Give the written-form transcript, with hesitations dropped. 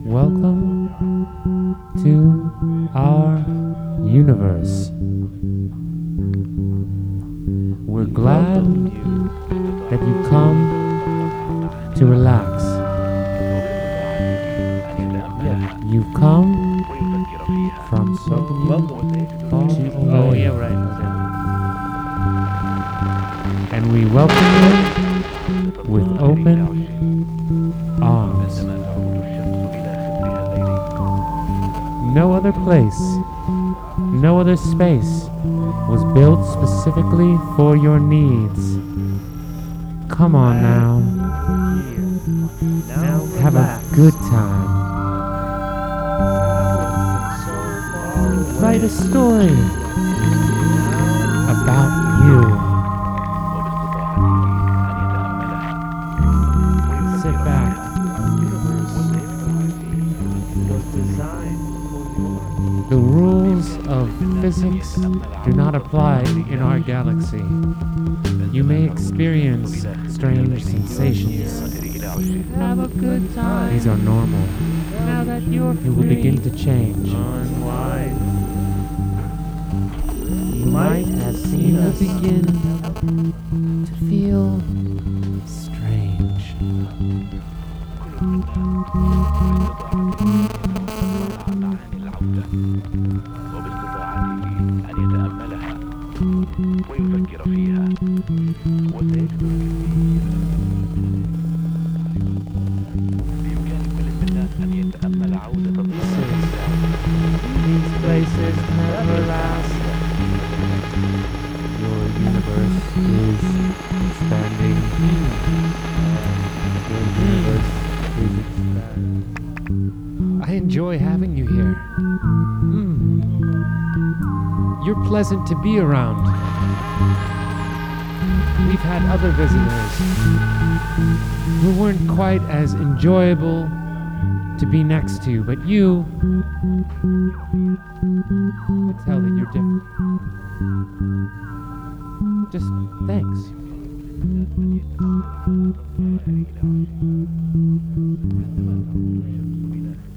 Welcome to our universe. We're glad that you come to relax. You've come from so far away. Oh, yeah, right. And we welcome you with open arms. No other place, no other space was built specifically for your needs. Come on now. Have a good time. Write a story about you. Sit back. The rules of physics do not apply in our galaxy. You may experience strange sensations. Have a good time. These are normal. Now that you're free, you will begin to change. You might have seen us begin to feel strange. ويفكر فيها بإمكان كل منا أن يتأمل عودة These places never last. Your universe is expanding. Your universe is expanding. I enjoy having you here. You're pleasant to be around. We've had other visitors who weren't quite as enjoyable to be next to, but you, I tell that you're different. Just thanks.